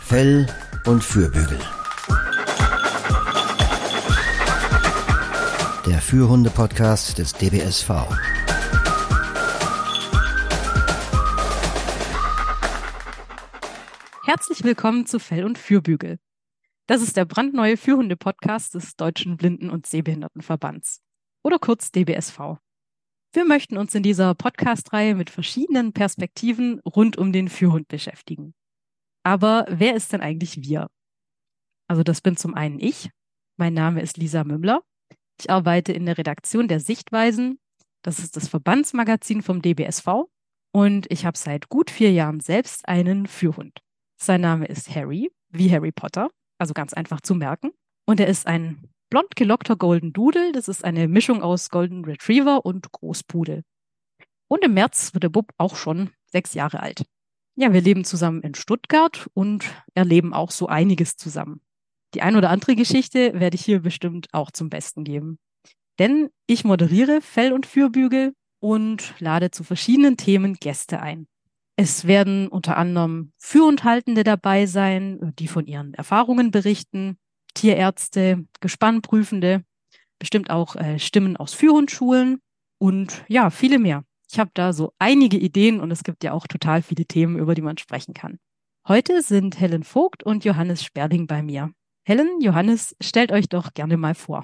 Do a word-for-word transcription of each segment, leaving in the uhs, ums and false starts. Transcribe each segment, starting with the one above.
Fell und Fürbügel. Der Führhunde-Podcast des D B S V. Herzlich willkommen zu Fell und Fürbügel. Das ist der brandneue Führhunde-Podcast des Deutschen Blinden- und Sehbehindertenverbands, oder kurz D B S V. Wir möchten uns in dieser Podcast-Reihe mit verschiedenen Perspektiven rund um den Führhund beschäftigen. Aber wer ist denn eigentlich wir? Also das bin zum einen ich. Mein Name ist Lisa Mümmler. Ich arbeite in der Redaktion der Sichtweisen. Das ist das Verbandsmagazin vom D B S V. Und ich habe seit gut vier Jahren selbst einen Führhund. Sein Name ist Harry, wie Harry Potter, also ganz einfach zu merken. Und er ist ein blond gelockter Golden Doodle. Das ist eine Mischung aus Golden Retriever und Großpudel. Und im März wird der Bub auch schon sechs Jahre alt. Ja, wir leben zusammen in Stuttgart und erleben auch so einiges zusammen. Die ein oder andere Geschichte werde ich hier bestimmt auch zum Besten geben. Denn ich moderiere Fell- und Fürbügel und lade zu verschiedenen Themen Gäste ein. Es werden unter anderem Führhundhaltende dabei sein, die von ihren Erfahrungen berichten, Tierärzte, Gespannprüfende, bestimmt auch äh, Stimmen aus Führhundschulen und ja, viele mehr. Ich habe da so einige Ideen und es gibt ja auch total viele Themen, über die man sprechen kann. Heute sind Helen Vogt und Johannes Sperling bei mir. Helen, Johannes, stellt euch doch gerne mal vor.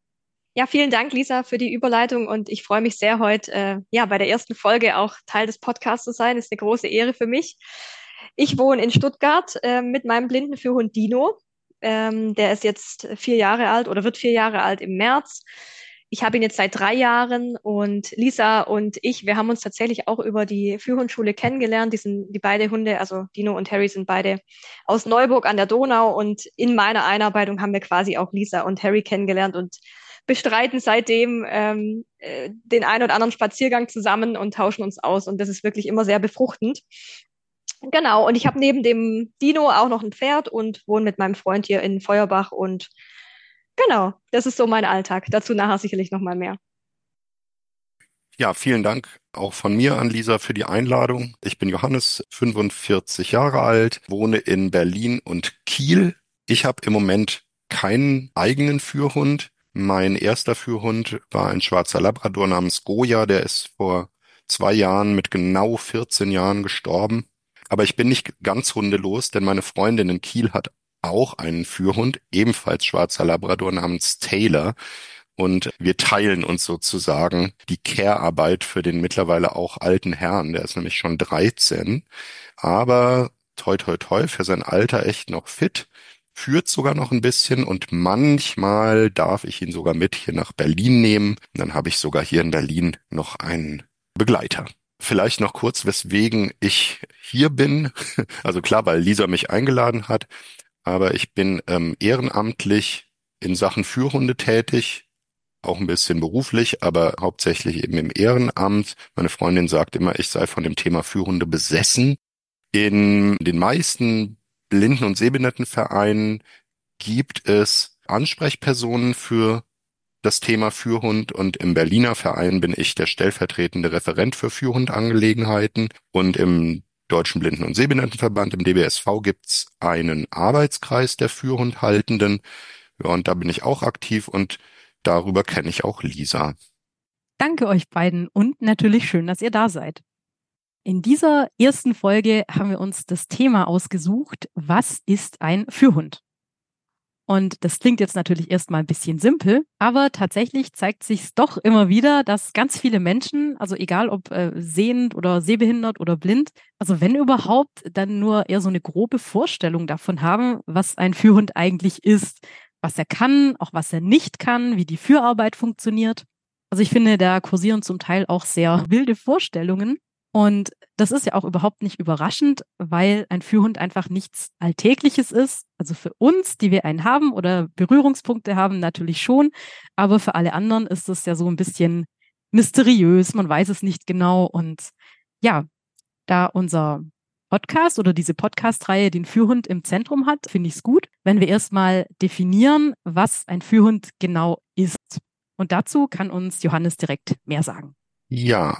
Ja, vielen Dank, Lisa, für die Überleitung und ich freue mich sehr, heute äh, ja bei der ersten Folge auch Teil des Podcasts zu sein. Das ist eine große Ehre für mich. Ich wohne in Stuttgart äh, mit meinem blinden Führhund Dino. Ähm, der ist jetzt vier Jahre alt oder wird vier Jahre alt im März. Ich habe ihn jetzt seit drei Jahren und Lisa und ich, wir haben uns tatsächlich auch über die Führhundschule kennengelernt. Die sind, die beide Hunde, also Dino und Harry, sind beide aus Neuburg an der Donau und in meiner Einarbeitung haben wir quasi auch Lisa und Harry kennengelernt und bestreiten seitdem ähm, äh, den einen oder anderen Spaziergang zusammen und tauschen uns aus und das ist wirklich immer sehr befruchtend. Genau, und ich habe neben dem Dino auch noch ein Pferd und wohne mit meinem Freund hier in Feuerbach und genau, das ist so mein Alltag. Dazu nachher sicherlich noch mal mehr. Ja, vielen Dank auch von mir an Lisa für die Einladung. Ich bin Johannes, fünfundvierzig Jahre alt, wohne in Berlin und Kiel. Ich habe im Moment keinen eigenen Führhund. Mein erster Führhund war ein schwarzer Labrador namens Goya, der ist vor zwei Jahren mit genau vierzehn Jahren gestorben. Aber ich bin nicht ganz hundelos, denn meine Freundin in Kiel hat auch einen Führhund, ebenfalls schwarzer Labrador namens Taylor. Und wir teilen uns sozusagen die Care-Arbeit für den mittlerweile auch alten Herrn. Der ist nämlich schon dreizehn, aber toi toi toi für sein Alter echt noch fit, führt sogar noch ein bisschen und manchmal darf ich ihn sogar mit hier nach Berlin nehmen. Und dann habe ich sogar hier in Berlin noch einen Begleiter. Vielleicht noch kurz, weswegen ich hier bin. Also klar, weil Lisa mich eingeladen hat, aber ich bin ähm, ehrenamtlich in Sachen Führhunde tätig. Auch ein bisschen beruflich, aber hauptsächlich eben im Ehrenamt. Meine Freundin sagt immer, ich sei von dem Thema Führhunde besessen. In den meisten Blinden- und Sehbehindertenvereinen gibt es Ansprechpersonen für das Thema Führhund und im Berliner Verein bin ich der stellvertretende Referent für Führhundangelegenheiten und im Deutschen Blinden- und Sehbehindertenverband, im D B S V, gibt's einen Arbeitskreis der Führhundhaltenden. Ja, und da bin ich auch aktiv und darüber kenne ich auch Lisa. Danke euch beiden und natürlich schön, dass ihr da seid. In dieser ersten Folge haben wir uns das Thema ausgesucht, was ist ein Führhund? Und das klingt jetzt natürlich erstmal ein bisschen simpel, aber tatsächlich zeigt sich doch immer wieder, dass ganz viele Menschen, also egal ob äh, sehend oder sehbehindert oder blind, also wenn überhaupt, dann nur eher so eine grobe Vorstellung davon haben, was ein Führhund eigentlich ist, was er kann, auch was er nicht kann, wie die Führarbeit funktioniert. Also ich finde, da kursieren zum Teil auch sehr wilde Vorstellungen. Und das ist ja auch überhaupt nicht überraschend, weil ein Führhund einfach nichts Alltägliches ist. Also für uns, die wir einen haben oder Berührungspunkte haben, natürlich schon. Aber für alle anderen ist es ja so ein bisschen mysteriös. Man weiß es nicht genau. Und ja, da unser Podcast oder diese Podcast-Reihe den Führhund im Zentrum hat, finde ich es gut, wenn wir erstmal definieren, was ein Führhund genau ist. Und dazu kann uns Johannes direkt mehr sagen. Ja,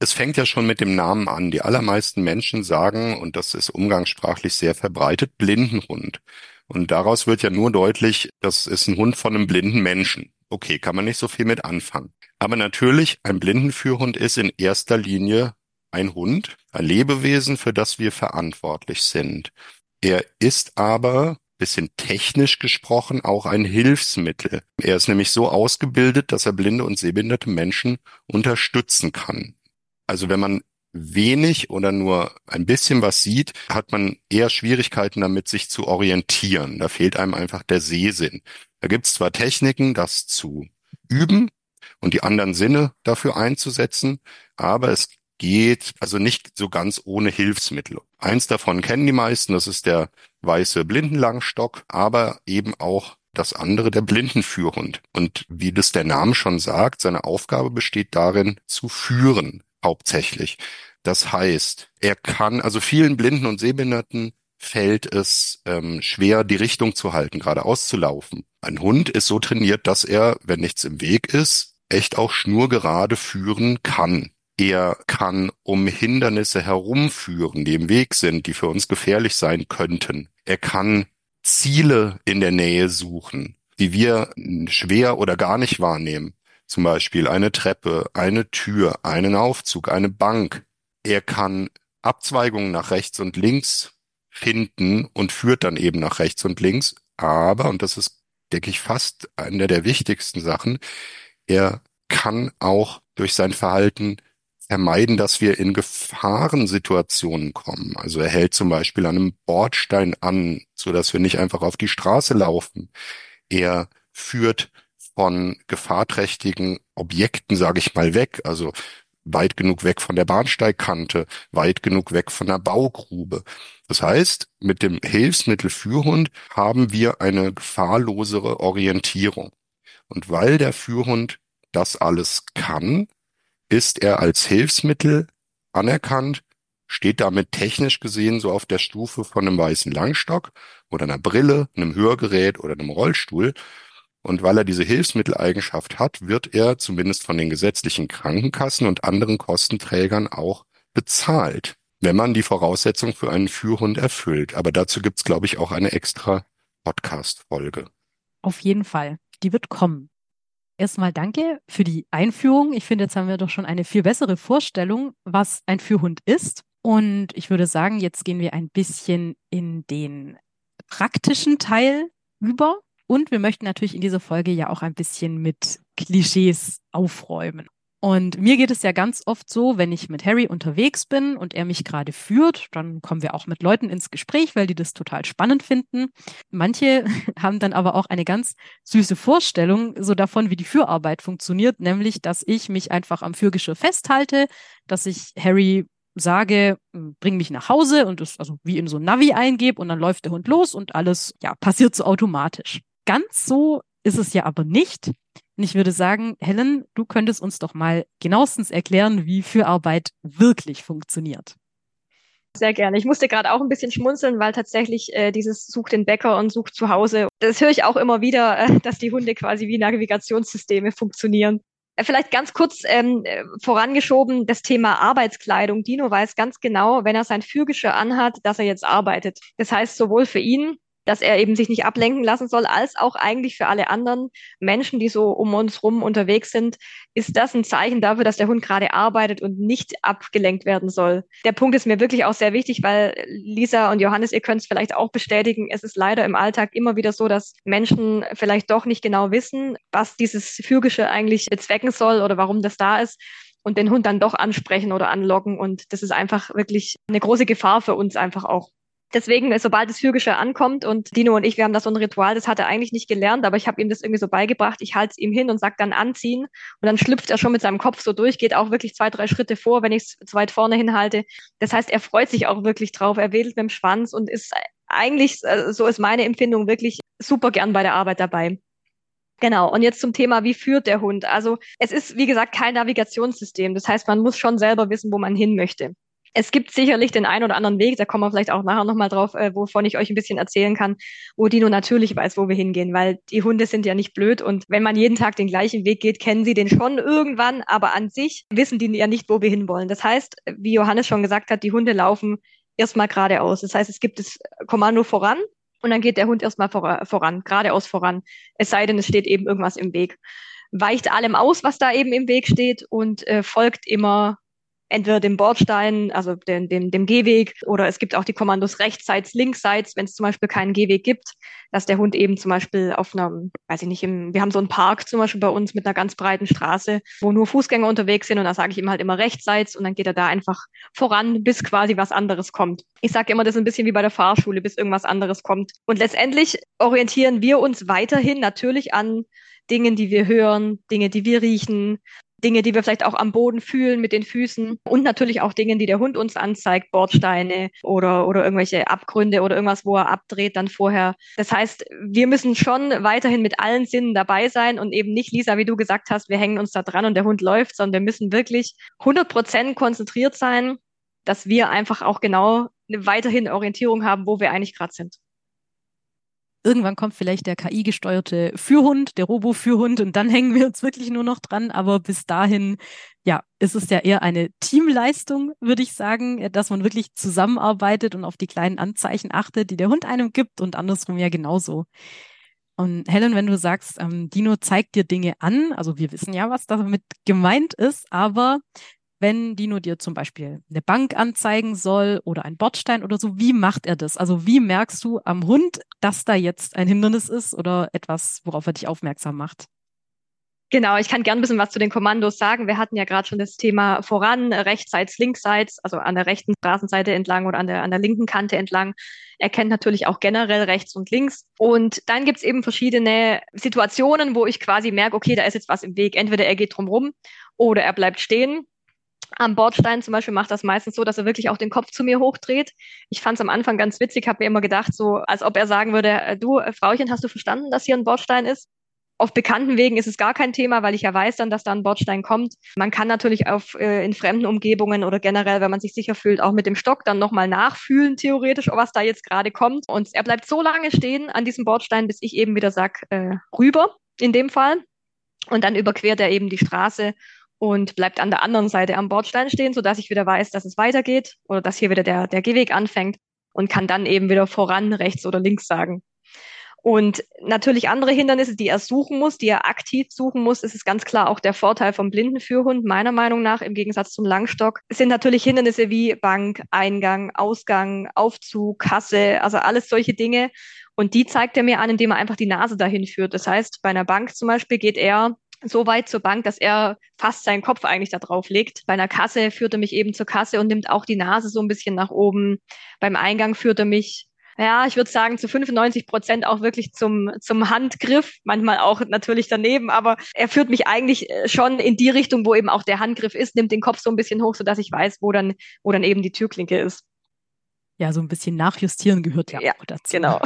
Es fängt ja schon mit dem Namen an. Die allermeisten Menschen sagen, und das ist umgangssprachlich sehr verbreitet, Blindenhund. Und daraus wird ja nur deutlich, das ist ein Hund von einem blinden Menschen. Okay, kann man nicht so viel mit anfangen. Aber natürlich, ein Blindenführhund ist in erster Linie ein Hund, ein Lebewesen, für das wir verantwortlich sind. Er ist aber, bisschen technisch gesprochen, auch ein Hilfsmittel. Er ist nämlich so ausgebildet, dass er blinde und sehbehinderte Menschen unterstützen kann. Also wenn man wenig oder nur ein bisschen was sieht, hat man eher Schwierigkeiten damit, sich zu orientieren. Da fehlt einem einfach der Sehsinn. Da gibt es zwar Techniken, das zu üben und die anderen Sinne dafür einzusetzen, aber es geht also nicht so ganz ohne Hilfsmittel. Eins davon kennen die meisten, das ist der weiße Blindenlangstock, aber eben auch das andere, der Blindenführhund. Und wie das der Name schon sagt, seine Aufgabe besteht darin, zu führen, hauptsächlich. Das heißt, er kann, also vielen Blinden und Sehbehinderten fällt es ähm, schwer, die Richtung zu halten, geradeaus zu laufen. Ein Hund ist so trainiert, dass er, wenn nichts im Weg ist, echt auch schnurgerade führen kann. Er kann um Hindernisse herumführen, die im Weg sind, die für uns gefährlich sein könnten. Er kann Ziele in der Nähe suchen, die wir schwer oder gar nicht wahrnehmen. Zum Beispiel eine Treppe, eine Tür, einen Aufzug, eine Bank. Er kann Abzweigungen nach rechts und links finden und führt dann eben nach rechts und links. Aber, und das ist, denke ich, fast eine der wichtigsten Sachen, er kann auch durch sein Verhalten vermeiden, dass wir in Gefahrensituationen kommen. Also er hält zum Beispiel an einem Bordstein an, so dass wir nicht einfach auf die Straße laufen. Er führt von gefahrträchtigen Objekten, sage ich mal, weg, also weit genug weg von der Bahnsteigkante, weit genug weg von der Baugrube. Das heißt, mit dem Hilfsmittel Führhund haben wir eine gefahrlosere Orientierung. Und weil der Führhund das alles kann, ist er als Hilfsmittel anerkannt, steht damit technisch gesehen so auf der Stufe von einem weißen Langstock oder einer Brille, einem Hörgerät oder einem Rollstuhl. Und weil er diese Hilfsmitteleigenschaft hat, wird er zumindest von den gesetzlichen Krankenkassen und anderen Kostenträgern auch bezahlt, wenn man die Voraussetzung für einen Führhund erfüllt. Aber dazu gibt's, glaube ich, auch eine extra Podcast-Folge. Auf jeden Fall. Die wird kommen. Erstmal danke für die Einführung. Ich finde, jetzt haben wir doch schon eine viel bessere Vorstellung, was ein Führhund ist. Und ich würde sagen, jetzt gehen wir ein bisschen in den praktischen Teil über. Und wir möchten natürlich in dieser Folge ja auch ein bisschen mit Klischees aufräumen. Und mir geht es ja ganz oft so, wenn ich mit Harry unterwegs bin und er mich gerade führt, dann kommen wir auch mit Leuten ins Gespräch, weil die das total spannend finden. Manche haben dann aber auch eine ganz süße Vorstellung so davon, wie die Führarbeit funktioniert, nämlich, dass ich mich einfach am Führgeschirr festhalte, dass ich Harry sage, bring mich nach Hause und es also wie in so ein Navi eingebe und dann läuft der Hund los und alles, ja, passiert so automatisch. Ganz so ist es ja aber nicht. Und ich würde sagen, Helen, du könntest uns doch mal genauestens erklären, wie Führarbeit wirklich funktioniert. Sehr gerne. Ich musste gerade auch ein bisschen schmunzeln, weil tatsächlich äh, dieses Such den Bäcker und Such zu Hause, das höre ich auch immer wieder, äh, dass die Hunde quasi wie Navigationssysteme funktionieren. Äh, vielleicht ganz kurz ähm, äh, vorangeschoben, das Thema Arbeitskleidung. Dino weiß ganz genau, wenn er sein Führgeschirr anhat, dass er jetzt arbeitet. Das heißt, sowohl für ihn, dass er eben sich nicht ablenken lassen soll, als auch eigentlich für alle anderen Menschen, die so um uns rum unterwegs sind, ist das ein Zeichen dafür, dass der Hund gerade arbeitet und nicht abgelenkt werden soll. Der Punkt ist mir wirklich auch sehr wichtig, weil Lisa und Johannes, ihr könnt es vielleicht auch bestätigen, es ist leider im Alltag immer wieder so, dass Menschen vielleicht doch nicht genau wissen, was dieses Führgeschirr eigentlich bezwecken soll oder warum das da ist und den Hund dann doch ansprechen oder anlocken, und das ist einfach wirklich eine große Gefahr für uns einfach auch. Deswegen, sobald das Führgeschirr ankommt, und Dino und ich, wir haben da so ein Ritual, das hat er eigentlich nicht gelernt, aber ich habe ihm das irgendwie so beigebracht. Ich halte es ihm hin und sage dann anziehen, und dann schlüpft er schon mit seinem Kopf so durch, geht auch wirklich zwei, drei Schritte vor, wenn ich es zu weit vorne hinhalte. Das heißt, er freut sich auch wirklich drauf, er wedelt mit dem Schwanz und ist eigentlich, so ist meine Empfindung, wirklich super gern bei der Arbeit dabei. Genau, und jetzt zum Thema, wie führt der Hund? Also es ist, wie gesagt, kein Navigationssystem. Das heißt, man muss schon selber wissen, wo man hin möchte. Es gibt sicherlich den einen oder anderen Weg, da kommen wir vielleicht auch nachher nochmal drauf, äh, wovon ich euch ein bisschen erzählen kann, wo Dino natürlich weiß, wo wir hingehen, weil die Hunde sind ja nicht blöd und wenn man jeden Tag den gleichen Weg geht, kennen sie den schon irgendwann, aber an sich wissen die ja nicht, wo wir hinwollen. Das heißt, wie Johannes schon gesagt hat, die Hunde laufen erstmal geradeaus. Das heißt, es gibt das Kommando voran und dann geht der Hund erstmal vor, voran, geradeaus voran. Es sei denn, es steht eben irgendwas im Weg. Weicht allem aus, was da eben im Weg steht und äh, folgt immer entweder dem Bordstein, also dem, dem, dem Gehweg, oder es gibt auch die Kommandos rechtsseits, linksseits, wenn es zum Beispiel keinen Gehweg gibt, dass der Hund eben zum Beispiel auf einer, weiß ich nicht, im, wir haben so einen Park zum Beispiel bei uns mit einer ganz breiten Straße, wo nur Fußgänger unterwegs sind und da sage ich ihm halt immer rechtsseits und dann geht er da einfach voran, bis quasi was anderes kommt. Ich sage immer, das ist ein bisschen wie bei der Fahrschule, bis irgendwas anderes kommt. Und letztendlich orientieren wir uns weiterhin natürlich an Dingen, die wir hören, Dinge, die wir riechen, Dinge, die wir vielleicht auch am Boden fühlen mit den Füßen und natürlich auch Dinge, die der Hund uns anzeigt, Bordsteine oder, oder irgendwelche Abgründe oder irgendwas, wo er abdreht dann vorher. Das heißt, wir müssen schon weiterhin mit allen Sinnen dabei sein und eben nicht, Lisa, wie du gesagt hast, wir hängen uns da dran und der Hund läuft, sondern wir müssen wirklich hundert Prozent konzentriert sein, dass wir einfach auch genau eine weiterhin Orientierung haben, wo wir eigentlich gerade sind. Irgendwann kommt vielleicht der K I-gesteuerte Führhund, der Robo-Führhund und dann hängen wir uns wirklich nur noch dran. Aber bis dahin, ja, ist es ja eher eine Teamleistung, würde ich sagen, dass man wirklich zusammenarbeitet und auf die kleinen Anzeichen achtet, die der Hund einem gibt und andersrum ja genauso. Und Helen, wenn du sagst, ähm, Dino zeigt dir Dinge an, also wir wissen ja, was damit gemeint ist, aber wenn Dino dir zum Beispiel eine Bank anzeigen soll oder ein Bordstein oder so, wie macht er das? Also wie merkst du am Hund, dass da jetzt ein Hindernis ist oder etwas, worauf er dich aufmerksam macht? Genau, ich kann gern ein bisschen was zu den Kommandos sagen. Wir hatten ja gerade schon das Thema voran, rechtsseits, linksseits, also an der rechten Straßenseite entlang oder an der, an der linken Kante entlang. Er kennt natürlich auch generell rechts und links. Und dann gibt's eben verschiedene Situationen, wo ich quasi merke, okay, da ist jetzt was im Weg. Entweder er geht drum rum oder er bleibt stehen. Am Bordstein zum Beispiel macht das meistens so, dass er wirklich auch den Kopf zu mir hochdreht. Ich fand es am Anfang ganz witzig, habe mir immer gedacht, so als ob er sagen würde, du, Frauchen, hast du verstanden, dass hier ein Bordstein ist? Auf bekannten Wegen ist es gar kein Thema, weil ich ja weiß dann, dass da ein Bordstein kommt. Man kann natürlich auf, äh, in fremden Umgebungen oder generell, wenn man sich sicher fühlt, auch mit dem Stock dann nochmal nachfühlen, theoretisch, was da jetzt gerade kommt. Und er bleibt so lange stehen an diesem Bordstein, bis ich eben wieder sag, äh, rüber, in dem Fall. Und dann überquert er eben die Straße und bleibt an der anderen Seite am Bordstein stehen, sodass ich wieder weiß, dass es weitergeht oder dass hier wieder der, der Gehweg anfängt und kann dann eben wieder voran, rechts oder links sagen. Und natürlich andere Hindernisse, die er suchen muss, die er aktiv suchen muss, ist es ganz klar auch der Vorteil vom Blindenführhund, meiner Meinung nach, im Gegensatz zum Langstock. Es sind natürlich Hindernisse wie Bank, Eingang, Ausgang, Aufzug, Kasse, also alles solche Dinge. Und die zeigt er mir an, indem er einfach die Nase dahin führt. Das heißt, bei einer Bank zum Beispiel geht er so weit zur Bank, dass er fast seinen Kopf eigentlich da drauf legt. Bei einer Kasse führt er mich eben zur Kasse und nimmt auch die Nase so ein bisschen nach oben. Beim Eingang führt er mich, ja, ich würde sagen, zu fünfundneunzig Prozent auch wirklich zum, zum Handgriff, manchmal auch natürlich daneben, aber er führt mich eigentlich schon in die Richtung, wo eben auch der Handgriff ist, nimmt den Kopf so ein bisschen hoch, sodass ich weiß, wo dann, wo dann eben die Türklinke ist. Ja, so ein bisschen nachjustieren gehört ja, ja auch dazu. Genau.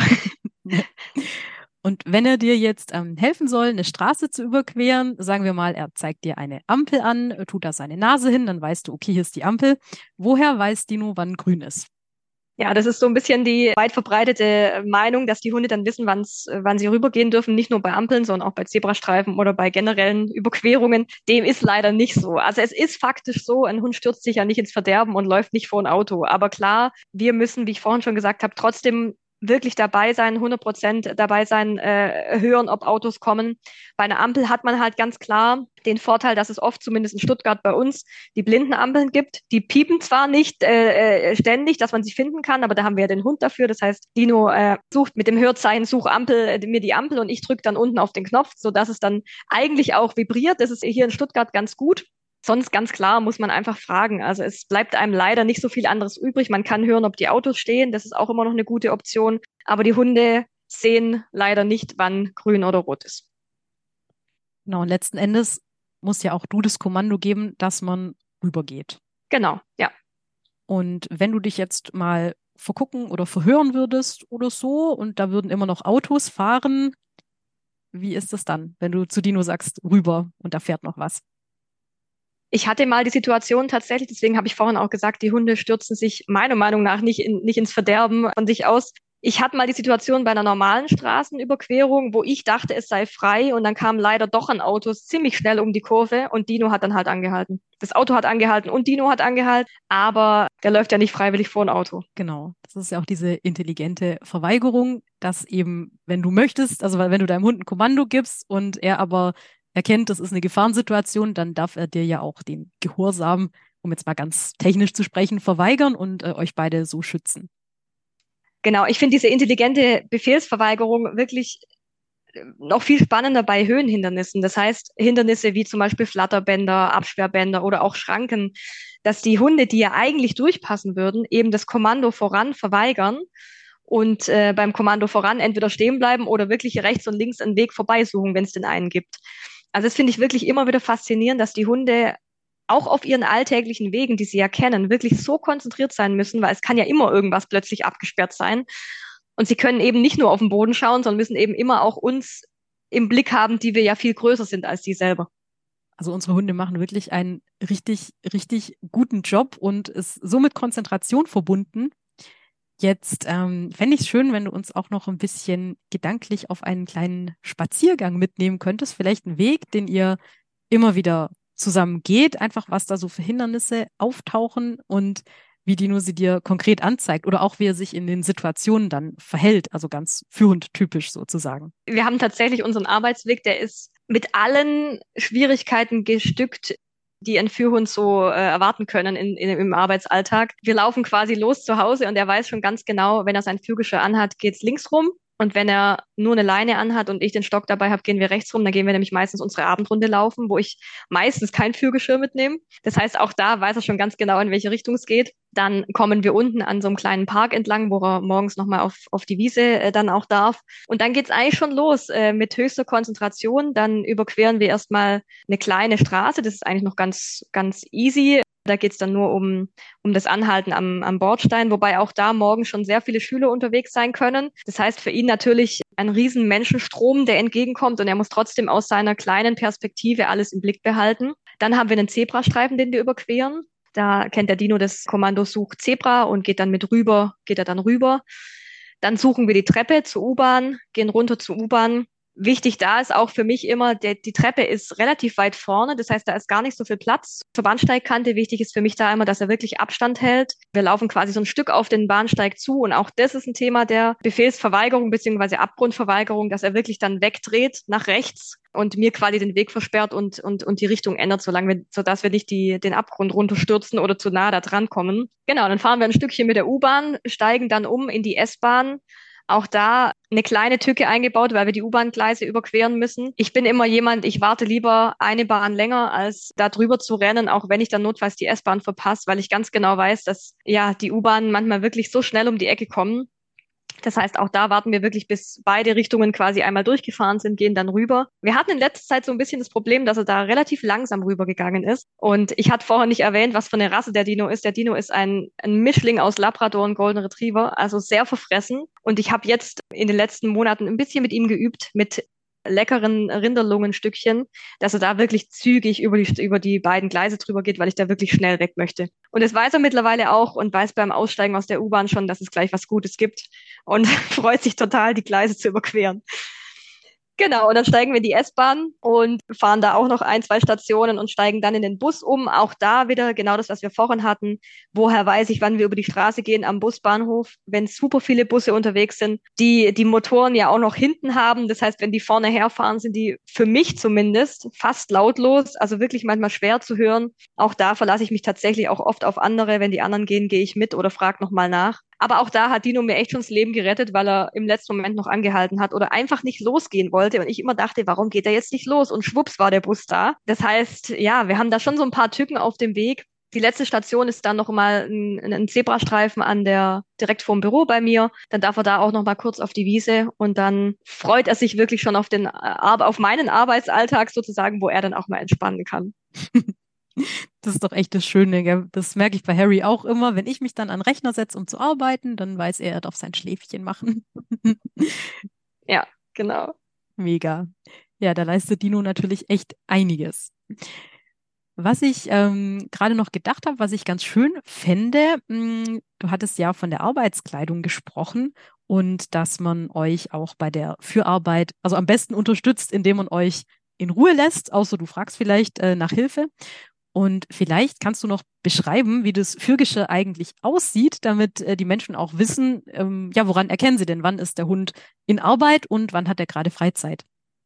Und wenn er dir jetzt ähm, helfen soll, eine Straße zu überqueren, sagen wir mal, er zeigt dir eine Ampel an, tut da seine Nase hin, dann weißt du, okay, hier ist die Ampel. Woher weiß Dino, wann grün ist? Ja, das ist so ein bisschen die weit verbreitete Meinung, dass die Hunde dann wissen, wann's, wann sie rübergehen dürfen, nicht nur bei Ampeln, sondern auch bei Zebrastreifen oder bei generellen Überquerungen. Dem ist leider nicht so. Also es ist faktisch so, ein Hund stürzt sich ja nicht ins Verderben und läuft nicht vor ein Auto. Aber klar, wir müssen, wie ich vorhin schon gesagt habe, trotzdem wirklich dabei sein, hundert Prozent dabei sein, äh, hören, ob Autos kommen. Bei einer Ampel hat man halt ganz klar den Vorteil, dass es oft, zumindest in Stuttgart bei uns, die Blindenampeln gibt. Die piepen zwar nicht äh, ständig, dass man sie finden kann, aber da haben wir ja den Hund dafür. Das heißt, Dino äh, sucht mit dem Hörzeichen, such Ampel, äh, mir die Ampel und ich drücke dann unten auf den Knopf, sodass es dann eigentlich auch vibriert. Das ist hier in Stuttgart ganz gut. Sonst ganz klar muss man einfach fragen. Also es bleibt einem leider nicht so viel anderes übrig. Man kann hören, ob die Autos stehen. Das ist auch immer noch eine gute Option. Aber die Hunde sehen leider nicht, wann grün oder rot ist. Genau, und letzten Endes muss ja auch du das Kommando geben, dass man rübergeht. Genau, ja. Und wenn du dich jetzt mal vergucken oder verhören würdest oder so und da würden immer noch Autos fahren, wie ist das dann, wenn du zu Dino sagst, rüber und da fährt noch was? Ich hatte mal die Situation tatsächlich, deswegen habe ich vorhin auch gesagt, die Hunde stürzen sich meiner Meinung nach nicht, in, nicht ins Verderben von sich aus. Ich hatte mal die Situation bei einer normalen Straßenüberquerung, wo ich dachte, es sei frei und dann kam leider doch ein Auto ziemlich schnell um die Kurve und Dino hat dann halt angehalten. Das Auto hat angehalten und Dino hat angehalten, aber der läuft ja nicht freiwillig vor ein Auto. Genau, das ist ja auch diese intelligente Verweigerung, dass eben, wenn du möchtest, also wenn du deinem Hund ein Kommando gibst und er aber erkennt, das ist eine Gefahrensituation, dann darf er dir ja auch den Gehorsam, um jetzt mal ganz technisch zu sprechen, verweigern und äh, euch beide so schützen. Genau, ich finde diese intelligente Befehlsverweigerung wirklich noch viel spannender bei Höhenhindernissen. Das heißt, Hindernisse wie zum Beispiel Flatterbänder, Absperrbänder oder auch Schranken, dass die Hunde, die ja eigentlich durchpassen würden, eben das Kommando voran verweigern und äh, beim Kommando voran entweder stehen bleiben oder wirklich rechts und links einen Weg vorbeisuchen, wenn es den einen gibt. Also das finde ich wirklich immer wieder faszinierend, dass die Hunde auch auf ihren alltäglichen Wegen, die sie ja kennen, wirklich so konzentriert sein müssen, weil es kann ja immer irgendwas plötzlich abgesperrt sein. Und sie können eben nicht nur auf den Boden schauen, sondern müssen eben immer auch uns im Blick haben, die wir ja viel größer sind als die selber. Also unsere Hunde machen wirklich einen richtig, richtig guten Job und ist so mit Konzentration verbunden. Jetzt ähm, fände ich es schön, wenn du uns auch noch ein bisschen gedanklich auf einen kleinen Spaziergang mitnehmen könntest. Vielleicht einen Weg, den ihr immer wieder zusammen geht, einfach was da so für Hindernisse auftauchen und wie Dino sie dir konkret anzeigt oder auch wie er sich in den Situationen dann verhält, also ganz führend-typisch sozusagen. Wir haben tatsächlich unseren Arbeitsweg, der ist mit allen Schwierigkeiten gestückt, die ein Führhund so äh, erwarten können in, in, im Arbeitsalltag. Wir laufen quasi los zu Hause und er weiß schon ganz genau, wenn er sein Führgeschirr anhat, geht's links rum. Und wenn er nur eine Leine anhat und ich den Stock dabei habe, gehen wir rechts rum. Dann gehen wir nämlich meistens unsere Abendrunde laufen, wo ich meistens kein Führgeschirr mitnehme. Das heißt, auch da weiß er schon ganz genau, in welche Richtung es geht. Dann kommen wir unten an so einem kleinen Park entlang, wo er morgens nochmal auf, auf die Wiese äh, dann auch darf. Und dann geht's eigentlich schon los äh, mit höchster Konzentration. Dann überqueren wir erstmal eine kleine Straße. Das ist eigentlich noch ganz, ganz easy. Da geht's dann nur um, um das Anhalten am, am Bordstein, wobei auch da morgen schon sehr viele Schüler unterwegs sein können. Das heißt für ihn natürlich ein riesen Menschenstrom, der entgegenkommt und er muss trotzdem aus seiner kleinen Perspektive alles im Blick behalten. Dann haben wir einen Zebrastreifen, den wir überqueren. Da kennt der Dino das Kommando Such Zebra und geht dann mit rüber, geht er dann rüber. Dann suchen wir die Treppe zur U-Bahn, gehen runter zur U-Bahn. Wichtig da ist auch für mich immer, der, die Treppe ist relativ weit vorne, das heißt, da ist gar nicht so viel Platz zur Bahnsteigkante. Wichtig ist für mich da immer, dass er wirklich Abstand hält. Wir laufen quasi so ein Stück auf den Bahnsteig zu und auch das ist ein Thema der Befehlsverweigerung beziehungsweise Abgrundverweigerung, dass er wirklich dann wegdreht nach rechts und mir quasi den Weg versperrt und, und, und die Richtung ändert, solange wir, sodass wir nicht die, den Abgrund runterstürzen oder zu nah da dran kommen. Genau, dann fahren wir ein Stückchen mit der U-Bahn, steigen dann um in die S-Bahn. Auch da eine kleine Tücke eingebaut, weil wir die U-Bahn-Gleise überqueren müssen. Ich bin immer jemand, ich warte lieber eine Bahn länger, als da drüber zu rennen, auch wenn ich dann notfalls die S-Bahn verpasse, weil ich ganz genau weiß, dass ja die U-Bahnen manchmal wirklich so schnell um die Ecke kommen. Das heißt, auch da warten wir wirklich, bis beide Richtungen quasi einmal durchgefahren sind, gehen dann rüber. Wir hatten in letzter Zeit so ein bisschen das Problem, dass er da relativ langsam rübergegangen ist. Und ich hatte vorher nicht erwähnt, was für eine Rasse der Dino ist. Der Dino ist ein, ein Mischling aus Labrador und Golden Retriever, also sehr verfressen. Und ich habe jetzt in den letzten Monaten ein bisschen mit ihm geübt, mit leckeren Rinderlungenstückchen, dass er da wirklich zügig über die, über die beiden Gleise drüber geht, weil ich da wirklich schnell weg möchte. Und das weiß er mittlerweile auch und weiß beim Aussteigen aus der U-Bahn schon, dass es gleich was Gutes gibt und freut sich total, die Gleise zu überqueren. Genau, und dann steigen wir in die S-Bahn und fahren da auch noch ein, zwei Stationen und steigen dann in den Bus um. Auch da wieder genau das, was wir vorhin hatten. Woher weiß ich, wann wir über die Straße gehen am Busbahnhof, wenn super viele Busse unterwegs sind, die die Motoren ja auch noch hinten haben. Das heißt, wenn die vorne herfahren, sind die für mich zumindest fast lautlos, also wirklich manchmal schwer zu hören. Auch da verlasse ich mich tatsächlich auch oft auf andere. Wenn die anderen gehen, gehe ich mit oder frage nochmal nach. Aber auch da hat Dino mir echt schon das Leben gerettet, weil er im letzten Moment noch angehalten hat oder einfach nicht losgehen wollte. Und ich immer dachte, warum geht er jetzt nicht los? Und schwupps war der Bus da. Das heißt, ja, wir haben da schon so ein paar Tücken auf dem Weg. Die letzte Station ist dann noch mal ein, ein Zebrastreifen an der, direkt vorm Büro bei mir. Dann darf er da auch noch mal kurz auf die Wiese und dann freut er sich wirklich schon auf den, auf meinen Arbeitsalltag sozusagen, wo er dann auch mal entspannen kann. Das ist doch echt das Schöne, gell? Das merke ich bei Harry auch immer. Wenn ich mich dann an den Rechner setze, um zu arbeiten, dann weiß er, er darf sein Schläfchen machen. Ja, genau. Mega. Ja, da leistet Dino natürlich echt einiges. Was ich ähm, gerade noch gedacht habe, was ich ganz schön fände, mh, du hattest ja von der Arbeitskleidung gesprochen und dass man euch auch bei der Fürarbeit, also am besten unterstützt, indem man euch in Ruhe lässt, außer du fragst vielleicht äh, nach Hilfe. Und vielleicht kannst du noch beschreiben, wie das Fürgeschirr eigentlich aussieht, damit äh, die Menschen auch wissen, ähm, ja, woran erkennen sie denn, wann ist der Hund in Arbeit und wann hat er gerade Freizeit?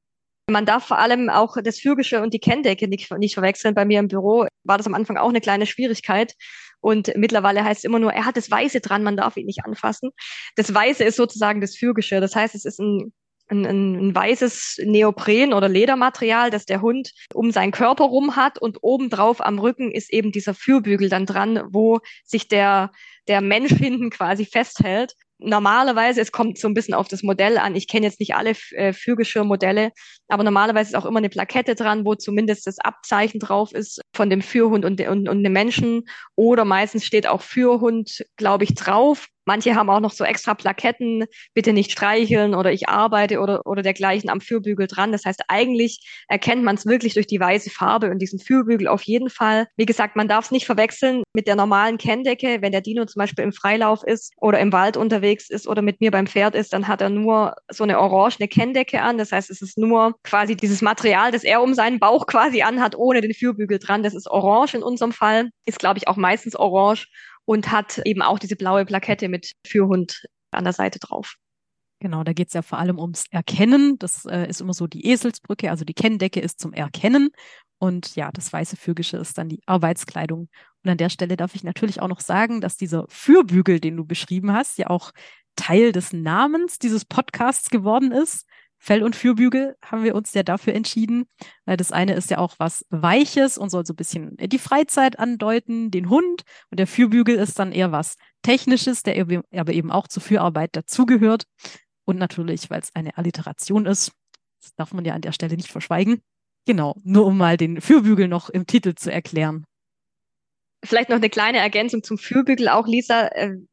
Man darf vor allem auch das Fürgeschirr und die Kenndecke nicht, nicht verwechseln. Bei mir im Büro war das am Anfang auch eine kleine Schwierigkeit. Und mittlerweile heißt es immer nur, er hat das Weiße dran, man darf ihn nicht anfassen. Das Weiße ist sozusagen das Fürgeschirr. Das heißt, es ist ein, ein, ein, ein weißes Neopren- oder Ledermaterial, das der Hund um seinen Körper rum hat. Und obendrauf am Rücken ist eben dieser Fürbügel dann dran, wo sich der, der Mensch hinten quasi festhält. Normalerweise, es kommt so ein bisschen auf das Modell an. Ich kenne jetzt nicht alle äh, Führgeschirrmodelle, aber normalerweise ist auch immer eine Plakette dran, wo zumindest das Abzeichen drauf ist von dem Führhund und, und, und dem Menschen. Oder meistens steht auch Führhund, glaube ich, drauf. Manche haben auch noch so extra Plaketten, bitte nicht streicheln oder ich arbeite oder, oder dergleichen am Fürbügel dran. Das heißt, eigentlich erkennt man es wirklich durch die weiße Farbe und diesen Fürbügel auf jeden Fall. Wie gesagt, man darf es nicht verwechseln mit der normalen Kenndecke. Wenn der Dino zum Beispiel im Freilauf ist oder im Wald unterwegs ist oder mit mir beim Pferd ist, dann hat er nur so eine orangene Kenndecke an. Das heißt, es ist nur quasi dieses Material, das er um seinen Bauch quasi anhat, ohne den Fürbügel dran. Das ist orange in unserem Fall. Ist, glaube ich, auch meistens orange. Und hat eben auch diese blaue Plakette mit Führhund an der Seite drauf. Genau, da geht es ja vor allem ums Erkennen. Das äh, ist immer so die Eselsbrücke, also die Kenndecke ist zum Erkennen. Und ja, das weiße Fürgeschirr ist dann die Arbeitskleidung. Und an der Stelle darf ich natürlich auch noch sagen, dass dieser Fürbügel, den du beschrieben hast, ja auch Teil des Namens dieses Podcasts geworden ist. Fell- und Fürbügel haben wir uns ja dafür entschieden. Das eine ist ja auch was Weiches und soll so ein bisschen die Freizeit andeuten, den Hund. Und der Fürbügel ist dann eher was Technisches, der aber eben auch zur Fürarbeit dazugehört. Und natürlich, weil es eine Alliteration ist, das darf man ja an der Stelle nicht verschweigen. Genau, nur um mal den Fürbügel noch im Titel zu erklären. Vielleicht noch eine kleine Ergänzung zum Fürbügel auch, Lisa.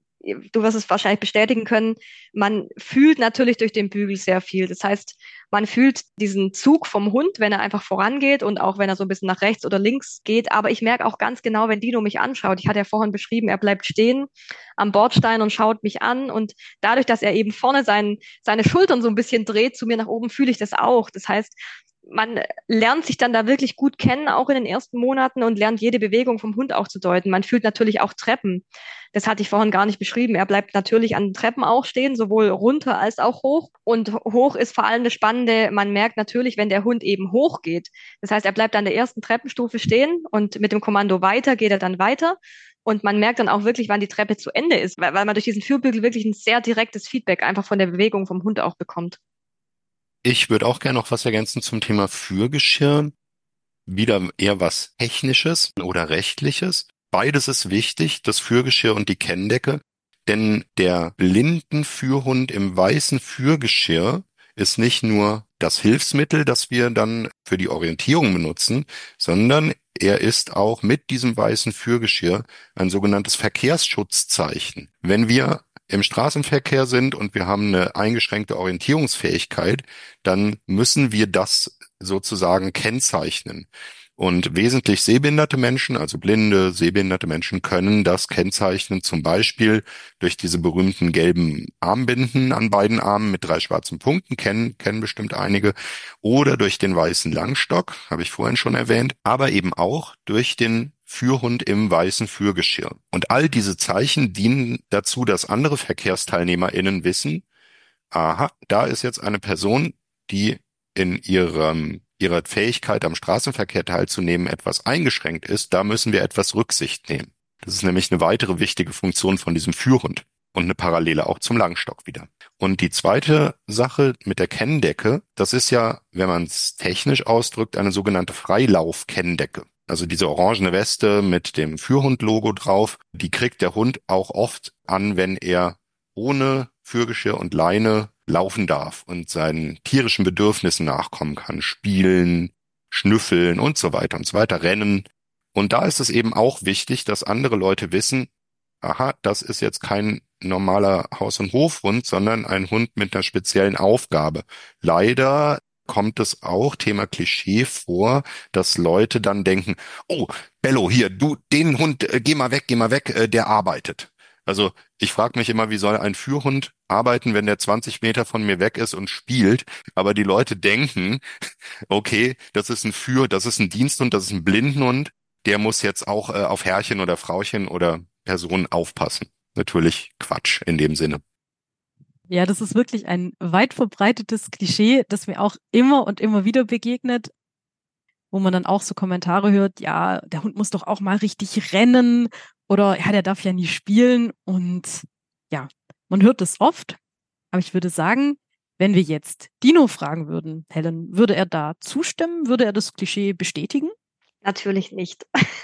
Du wirst es wahrscheinlich bestätigen können, man fühlt natürlich durch den Bügel sehr viel. Das heißt, man fühlt diesen Zug vom Hund, wenn er einfach vorangeht und auch wenn er so ein bisschen nach rechts oder links geht. Aber ich merke auch ganz genau, wenn Dino mich anschaut, ich hatte ja vorhin beschrieben, er bleibt stehen am Bordstein und schaut mich an. Und dadurch, dass er eben vorne sein, seine Schultern so ein bisschen dreht zu mir nach oben, fühle ich das auch. Das heißt, man lernt sich dann da wirklich gut kennen, auch in den ersten Monaten und lernt jede Bewegung vom Hund auch zu deuten. Man fühlt natürlich auch Treppen. Das hatte ich vorhin gar nicht beschrieben. Er bleibt natürlich an den Treppen auch stehen, sowohl runter als auch hoch. Und hoch ist vor allem das Spannende. Man merkt natürlich, wenn der Hund eben hoch geht. Das heißt, er bleibt an der ersten Treppenstufe stehen und mit dem Kommando weiter geht er dann weiter. Und man merkt dann auch wirklich, wann die Treppe zu Ende ist, weil, weil man durch diesen Fürbügel wirklich ein sehr direktes Feedback einfach von der Bewegung vom Hund auch bekommt. Ich würde auch gerne noch was ergänzen zum Thema Führgeschirr. Wieder eher was Technisches oder Rechtliches. Beides ist wichtig, das Führgeschirr und die Kenndecke. Denn der Blindenführhund im weißen Führgeschirr ist nicht nur das Hilfsmittel, das wir dann für die Orientierung benutzen, sondern er ist auch mit diesem weißen Führgeschirr ein sogenanntes Verkehrsschutzzeichen. Wenn wir im Straßenverkehr sind und wir haben eine eingeschränkte Orientierungsfähigkeit, dann müssen wir das sozusagen kennzeichnen. Und wesentlich sehbehinderte Menschen, also blinde, sehbehinderte Menschen, können das kennzeichnen, zum Beispiel durch diese berühmten gelben Armbinden an beiden Armen mit drei schwarzen Punkten, kennen, kennen bestimmt einige, oder durch den weißen Langstock, habe ich vorhin schon erwähnt, aber eben auch durch den Führhund im weißen Führgeschirr. Und all diese Zeichen dienen dazu, dass andere VerkehrsteilnehmerInnen wissen, aha, da ist jetzt eine Person, die in ihrem, ihrer Fähigkeit am Straßenverkehr teilzunehmen etwas eingeschränkt ist, da müssen wir etwas Rücksicht nehmen. Das ist nämlich eine weitere wichtige Funktion von diesem Führhund und eine Parallele auch zum Langstock wieder. Und die zweite Sache mit der Kenndecke, das ist ja, wenn man es technisch ausdrückt, eine sogenannte Freilauf-Kenndecke. Also diese orangene Weste mit dem Führhund-Logo drauf, die kriegt der Hund auch oft an, wenn er ohne Führgeschirr und Leine laufen darf und seinen tierischen Bedürfnissen nachkommen kann, spielen, schnüffeln und so weiter und so weiter, rennen. Und da ist es eben auch wichtig, dass andere Leute wissen, aha, das ist jetzt kein normaler Haus- und Hofhund, sondern ein Hund mit einer speziellen Aufgabe. Leider kommt es auch, Thema Klischee, vor, dass Leute dann denken, oh, Bello, hier, du, den Hund, äh, geh mal weg, geh mal weg, äh, der arbeitet. Also ich frage mich immer, wie soll ein Führhund arbeiten, wenn der zwanzig Meter von mir weg ist und spielt? Aber die Leute denken, okay, das ist ein Für, das ist ein Diensthund, das ist ein Blindenhund, der muss jetzt auch äh, auf Herrchen oder Frauchen oder Person aufpassen. Natürlich Quatsch in dem Sinne. Ja, das ist wirklich ein weit verbreitetes Klischee, das mir auch immer und immer wieder begegnet, wo man dann auch so Kommentare hört, ja, der Hund muss doch auch mal richtig rennen oder ja, der darf ja nie spielen. Und ja, man hört das oft, aber ich würde sagen, wenn wir jetzt Dino fragen würden, Helen, würde er da zustimmen? Würde er das Klischee bestätigen? Natürlich nicht.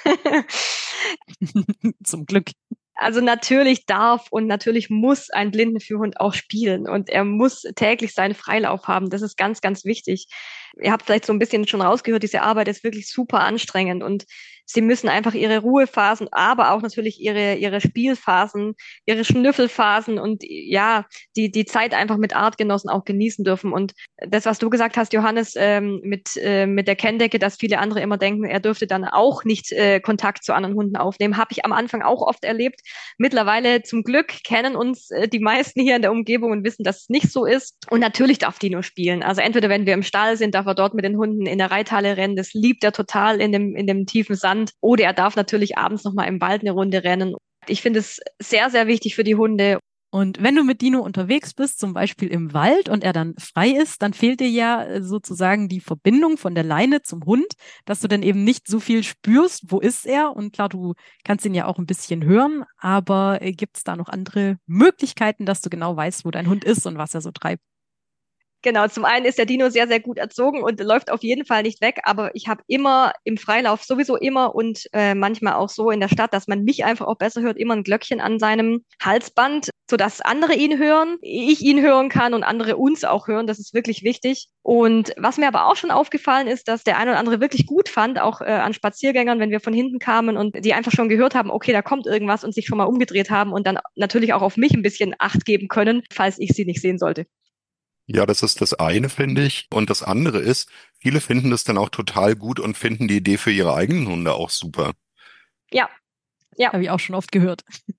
Zum Glück. Also natürlich darf und natürlich muss ein Blindenführhund auch spielen und er muss täglich seinen Freilauf haben. Das ist ganz, ganz wichtig. Ihr habt vielleicht so ein bisschen schon rausgehört, diese Arbeit ist wirklich super anstrengend und sie müssen einfach ihre Ruhephasen, aber auch natürlich ihre, ihre Spielphasen, ihre Schnüffelphasen und ja, die, die Zeit einfach mit Artgenossen auch genießen dürfen. Und das, was du gesagt hast, Johannes, ähm, mit, äh, mit der Kenndecke, dass viele andere immer denken, er dürfte dann auch nicht äh, Kontakt zu anderen Hunden aufnehmen, habe ich am Anfang auch oft erlebt. Mittlerweile zum Glück kennen uns äh, die meisten hier in der Umgebung und wissen, dass es nicht so ist. Und natürlich darf Dino spielen. Also entweder wenn wir im Stall sind, darf er dort mit den Hunden in der Reithalle rennen. Das liebt er total in dem, in dem tiefen Sand. Oder er darf natürlich abends nochmal im Wald eine Runde rennen. Ich finde es sehr, sehr wichtig für die Hunde. Und wenn du mit Dino unterwegs bist, zum Beispiel im Wald und er dann frei ist, dann fehlt dir ja sozusagen die Verbindung von der Leine zum Hund, dass du dann eben nicht so viel spürst, wo ist er? Und klar, du kannst ihn ja auch ein bisschen hören, aber gibt es da noch andere Möglichkeiten, dass du genau weißt, wo dein Hund ist und was er so treibt? Genau, zum einen ist der Dino sehr, sehr gut erzogen und läuft auf jeden Fall nicht weg, aber ich habe immer im Freilauf sowieso immer und äh, manchmal auch so in der Stadt, dass man mich einfach auch besser hört, immer ein Glöckchen an seinem Halsband, sodass andere ihn hören, ich ihn hören kann und andere uns auch hören. Das ist wirklich wichtig. Und was mir aber auch schon aufgefallen ist, dass der eine oder andere wirklich gut fand, auch äh, an Spaziergängern, wenn wir von hinten kamen und die einfach schon gehört haben, okay, da kommt irgendwas und sich schon mal umgedreht haben und dann natürlich auch auf mich ein bisschen Acht geben können, falls ich sie nicht sehen sollte. Ja, das ist das eine, finde ich. Und das andere ist, viele finden das dann auch total gut und finden die Idee für ihre eigenen Hunde auch super. Ja, ja. Habe ich auch schon oft gehört.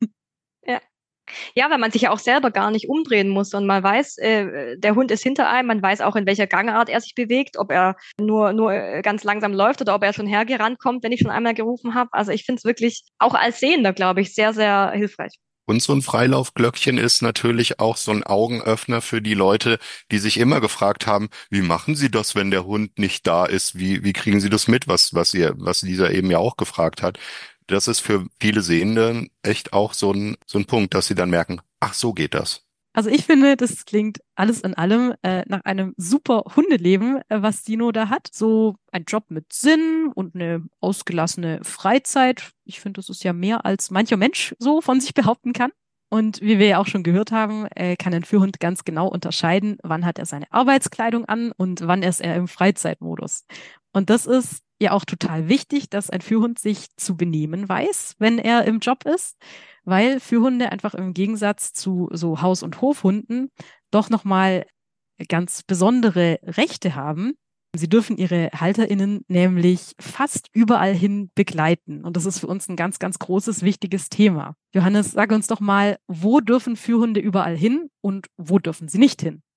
Ja. Ja, weil man sich ja auch selber gar nicht umdrehen muss und man weiß, äh, der Hund ist hinter einem, man weiß auch, in welcher Gangart er sich bewegt, ob er nur nur äh, ganz langsam läuft oder ob er schon hergerannt kommt, wenn ich schon einmal gerufen habe. Also ich finde es wirklich auch als Sehender, glaube ich, sehr, sehr hilfreich. Und so ein Freilaufglöckchen ist natürlich auch so ein Augenöffner für die Leute, die sich immer gefragt haben, wie machen Sie das, wenn der Hund nicht da ist? Wie, wie kriegen Sie das mit, was, was ihr, was dieser eben ja auch gefragt hat? Das ist für viele Sehende echt auch so ein, so ein Punkt, dass sie dann merken, ach, so geht das. Also ich finde, das klingt alles in allem äh, nach einem super Hundeleben, äh, was Dino da hat. So ein Job mit Sinn und eine ausgelassene Freizeit. Ich finde, das ist ja mehr, als mancher Mensch so von sich behaupten kann. Und wie wir ja auch schon gehört haben, äh, kann ein Führhund ganz genau unterscheiden, wann hat er seine Arbeitskleidung an und wann ist er im Freizeitmodus. Und das ist ja auch total wichtig, dass ein Führhund sich zu benehmen weiß, wenn er im Job ist, weil Führhunde einfach im Gegensatz zu so Haus- und Hofhunden doch nochmal ganz besondere Rechte haben. Sie dürfen ihre HalterInnen nämlich fast überall hin begleiten. Und das ist für uns ein ganz, ganz großes, wichtiges Thema. Johannes, sag uns doch mal, wo dürfen Führhunde überall hin und wo dürfen sie nicht hin?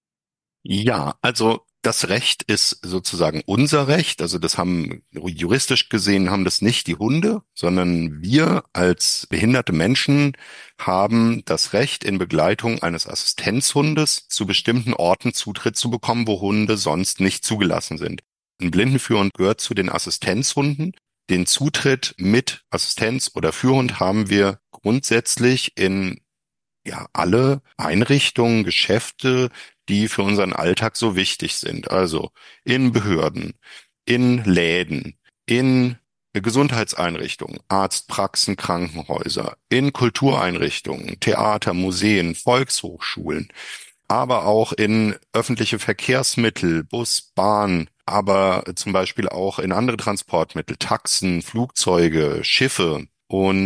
Ja, also das Recht ist sozusagen unser Recht. Also das haben juristisch gesehen haben das nicht die Hunde, sondern wir als behinderte Menschen haben das Recht, in Begleitung eines Assistenzhundes zu bestimmten Orten Zutritt zu bekommen, wo Hunde sonst nicht zugelassen sind. Ein Blindenführhund gehört zu den Assistenzhunden. Den Zutritt mit Assistenz oder Führhund haben wir grundsätzlich in ja alle Einrichtungen, Geschäfte, die für unseren Alltag so wichtig sind. Also in Behörden, in Läden, in Gesundheitseinrichtungen, Arztpraxen, Krankenhäuser, in Kultureinrichtungen, Theater, Museen, Volkshochschulen, aber auch in öffentliche Verkehrsmittel, Bus, Bahn, aber zum Beispiel auch in andere Transportmittel, Taxen, Flugzeuge, Schiffe. Und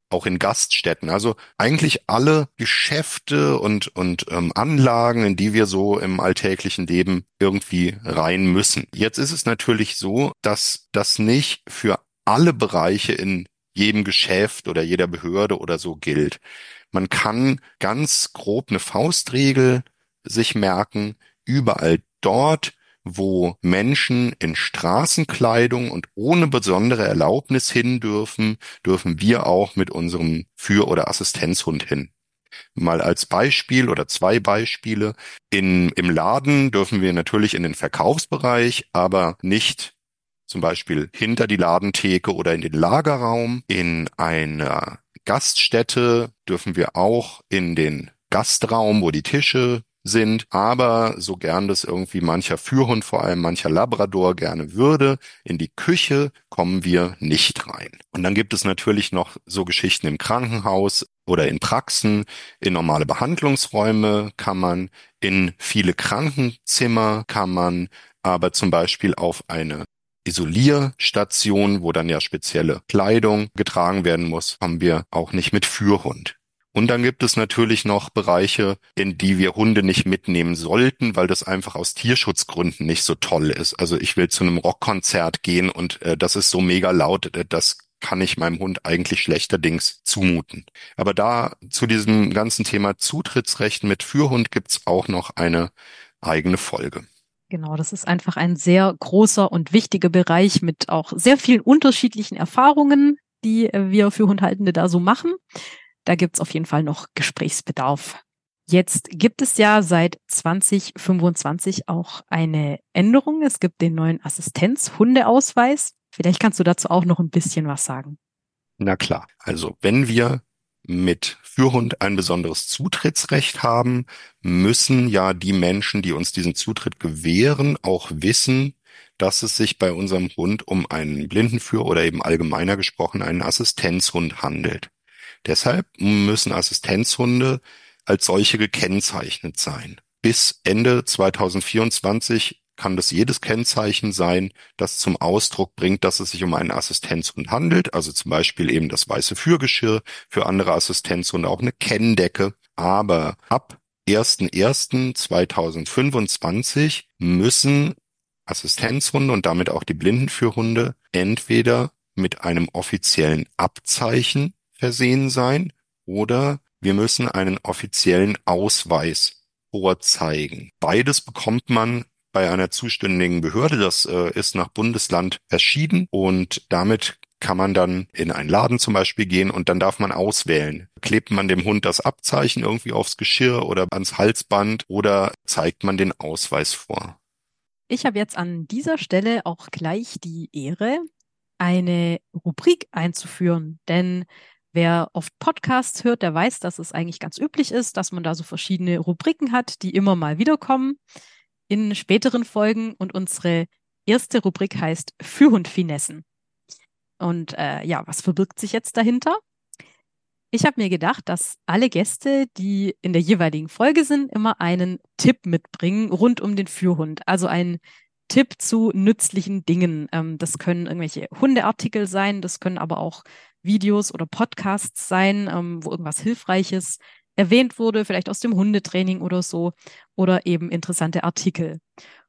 auch in Gaststätten. Also eigentlich alle Geschäfte und, und ähm, Anlagen, in die wir so im alltäglichen Leben irgendwie rein müssen. Jetzt ist es natürlich so, dass das nicht für alle Bereiche in jedem Geschäft oder jeder Behörde oder so gilt. Man kann ganz grob eine Faustregel sich merken, überall dort, wo Menschen in Straßenkleidung und ohne besondere Erlaubnis hin dürfen, dürfen wir auch mit unserem Führ- oder Assistenzhund hin. Mal als Beispiel oder zwei Beispiele. In, im Laden dürfen wir natürlich in den Verkaufsbereich, aber nicht zum Beispiel hinter die Ladentheke oder in den Lagerraum. In einer Gaststätte dürfen wir auch in den Gastraum, wo die Tische sind, aber so gern das irgendwie mancher Führhund, vor allem mancher Labrador gerne würde, in die Küche kommen wir nicht rein. Und dann gibt es natürlich noch so Geschichten im Krankenhaus oder in Praxen, in normale Behandlungsräume kann man, in viele Krankenzimmer kann man, aber zum Beispiel auf eine Isolierstation, wo dann ja spezielle Kleidung getragen werden muss, haben wir auch nicht mit Führhund. Und dann gibt es natürlich noch Bereiche, in die wir Hunde nicht mitnehmen sollten, weil das einfach aus Tierschutzgründen nicht so toll ist. Also ich will zu einem Rockkonzert gehen und äh, das ist so mega laut, äh, das kann ich meinem Hund eigentlich schlechterdings zumuten. Aber da zu diesem ganzen Thema Zutrittsrecht mit Führhund gibt's auch noch eine eigene Folge. Genau, das ist einfach ein sehr großer und wichtiger Bereich mit auch sehr vielen unterschiedlichen Erfahrungen, die wir für Hundhaltende da so machen. Da gibt's auf jeden Fall noch Gesprächsbedarf. Jetzt gibt es ja seit zwanzig fünfundzwanzig auch eine Änderung. Es gibt den neuen Assistenzhundeausweis. Vielleicht kannst du dazu auch noch ein bisschen was sagen. Na klar. Also wenn wir mit Führhund ein besonderes Zutrittsrecht haben, müssen ja die Menschen, die uns diesen Zutritt gewähren, auch wissen, dass es sich bei unserem Hund um einen Blindenführer oder eben allgemeiner gesprochen einen Assistenzhund handelt. Deshalb müssen Assistenzhunde als solche gekennzeichnet sein. Bis Ende zweitausendvierundzwanzig kann das jedes Kennzeichen sein, das zum Ausdruck bringt, dass es sich um einen Assistenzhund handelt. Also zum Beispiel eben das weiße Führgeschirr, für andere Assistenzhunde auch eine Kenndecke. Aber ab erster erster zweitausendfünfundzwanzig müssen Assistenzhunde und damit auch die Blindenführhunde entweder mit einem offiziellen Abzeichen versehen sein oder wir müssen einen offiziellen Ausweis vorzeigen. Beides bekommt man bei einer zuständigen Behörde. Das äh, ist nach Bundesland verschieden und damit kann man dann in einen Laden zum Beispiel gehen und dann darf man auswählen. Klebt man dem Hund das Abzeichen irgendwie aufs Geschirr oder ans Halsband oder zeigt man den Ausweis vor? Ich habe jetzt an dieser Stelle auch gleich die Ehre, eine Rubrik einzuführen, denn wer oft Podcasts hört, der weiß, dass es eigentlich ganz üblich ist, dass man da so verschiedene Rubriken hat, die immer mal wiederkommen in späteren Folgen. Und unsere erste Rubrik heißt Führhundfinessen. Und äh, ja, was verbirgt sich jetzt dahinter? Ich habe mir gedacht, dass alle Gäste, die in der jeweiligen Folge sind, immer einen Tipp mitbringen rund um den Führhund. Also ein Tipp zu nützlichen Dingen. Ähm, das können irgendwelche Hundeartikel sein, das können aber auch Videos oder Podcasts sein, ähm, wo irgendwas Hilfreiches erwähnt wurde, vielleicht aus dem Hundetraining oder so, oder eben interessante Artikel.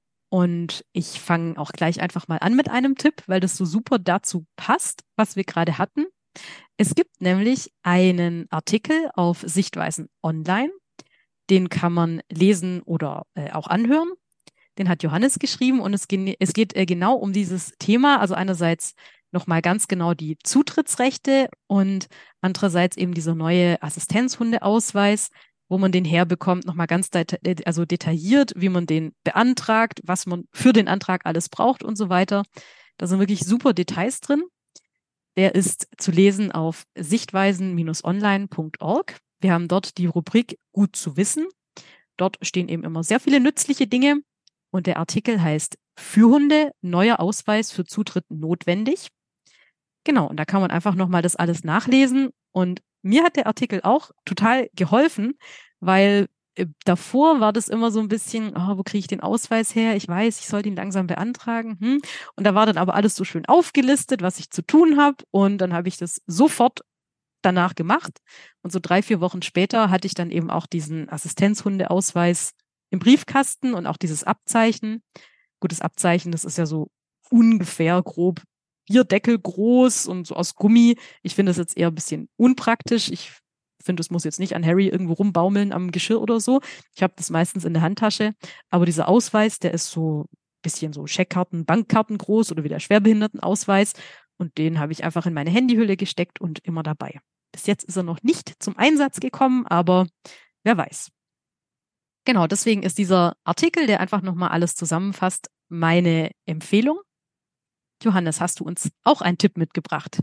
Und ich fange auch gleich einfach mal an mit einem Tipp, weil das so super dazu passt, was wir gerade hatten. Es gibt nämlich einen Artikel auf Sichtweisen Online, den kann man lesen oder äh, auch anhören. Den hat Johannes geschrieben und es, ge- es geht äh, genau um dieses Thema. Also einerseits nochmal ganz genau die Zutrittsrechte und andererseits eben dieser neue Assistenzhundeausweis, wo man den herbekommt, nochmal ganz deta- also detailliert, wie man den beantragt, was man für den Antrag alles braucht und so weiter. Da sind wirklich super Details drin. Der ist zu lesen auf sichtweisen Bindestrich online Punkt org. Wir haben dort die Rubrik Gut zu wissen. Dort stehen eben immer sehr viele nützliche Dinge. Und der Artikel heißt Führhunde, neuer Ausweis für Zutritt notwendig. Genau, und da kann man einfach nochmal das alles nachlesen. Und mir hat der Artikel auch total geholfen, weil äh, davor war das immer so ein bisschen, oh, wo kriege ich den Ausweis her? Ich weiß, ich sollte ihn langsam beantragen. Hm. Und da war dann aber alles so schön aufgelistet, was ich zu tun habe. Und dann habe ich das sofort danach gemacht. Und so drei, vier Wochen später hatte ich dann eben auch diesen Assistenzhundeausweis im Briefkasten und auch dieses Abzeichen. Gutes Abzeichen, das ist ja so ungefähr grob Bierdeckel groß und so aus Gummi. Ich finde das jetzt eher ein bisschen unpraktisch. Ich finde, es muss jetzt nicht an Harry irgendwo rumbaumeln am Geschirr oder so. Ich habe das meistens in der Handtasche. Aber dieser Ausweis, der ist so ein bisschen so Scheckkarten, Bankkarten groß oder wie der Schwerbehindertenausweis. Und den habe ich einfach in meine Handyhülle gesteckt und immer dabei. Bis jetzt ist er noch nicht zum Einsatz gekommen, aber wer weiß. Genau, deswegen ist dieser Artikel, der einfach nochmal alles zusammenfasst, meine Empfehlung. Johannes, hast du uns auch einen Tipp mitgebracht?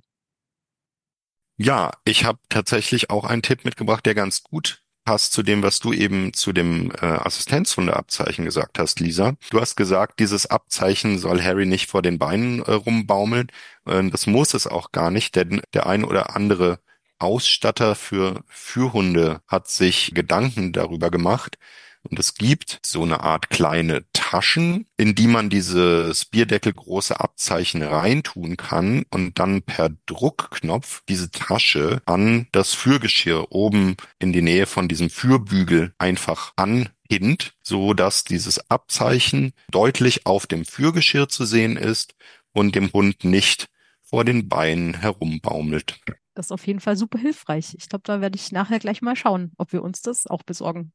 Ja, ich habe tatsächlich auch einen Tipp mitgebracht, der ganz gut passt zu dem, was du eben zu dem äh, Assistenzhundeabzeichen gesagt hast, Lisa. Du hast gesagt, dieses Abzeichen soll Harry nicht vor den Beinen äh, rumbaumeln. Äh, das muss es auch gar nicht, denn der ein oder andere Ausstatter für Führhunde hat sich Gedanken darüber gemacht. Und es gibt so eine Art kleine Taschen, in die man dieses bierdeckelgroße Abzeichen reintun kann und dann per Druckknopf diese Tasche an das Führgeschirr oben in die Nähe von diesem Führbügel einfach anpinnt, so dass dieses Abzeichen deutlich auf dem Führgeschirr zu sehen ist und dem Hund nicht vor den Beinen herumbaumelt. Das ist auf jeden Fall super hilfreich. Ich glaube, da werde ich nachher gleich mal schauen, ob wir uns das auch besorgen.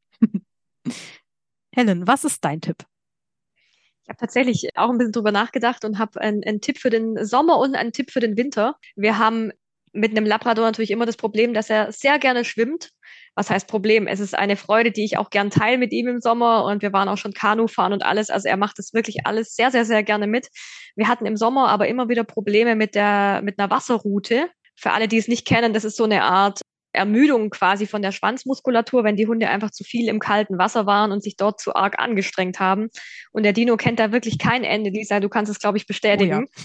Helen, was ist dein Tipp? Ich habe tatsächlich auch ein bisschen drüber nachgedacht und habe einen, einen Tipp für den Sommer und einen Tipp für den Winter. Wir haben mit einem Labrador natürlich immer das Problem, dass er sehr gerne schwimmt. Was heißt Problem? Es ist eine Freude, die ich auch gern teile mit ihm im Sommer und wir waren auch schon Kanu fahren und alles. Also er macht das wirklich alles sehr, sehr, sehr gerne mit. Wir hatten im Sommer aber immer wieder Probleme mit der, mit einer Wasserrute. Für alle, die es nicht kennen, das ist so eine Art Ermüdung quasi von der Schwanzmuskulatur, wenn die Hunde einfach zu viel im kalten Wasser waren und sich dort zu arg angestrengt haben. Und der Dino kennt da wirklich kein Ende. Lisa, du kannst es, glaube ich, bestätigen. Oh ja.